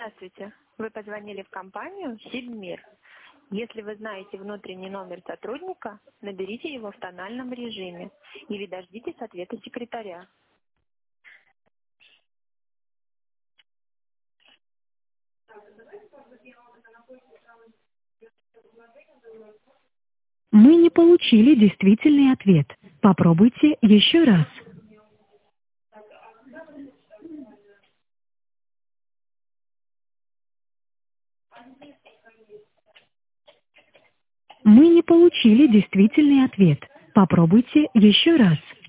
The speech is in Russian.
Здравствуйте. Вы позвонили в компанию «Сибмир». Если вы знаете внутренний номер сотрудника, наберите его в тональном режиме или дождитесь ответа секретаря. Мы не получили действительный ответ. Попробуйте еще раз. Мы не получили действительный ответ. Попробуйте еще раз.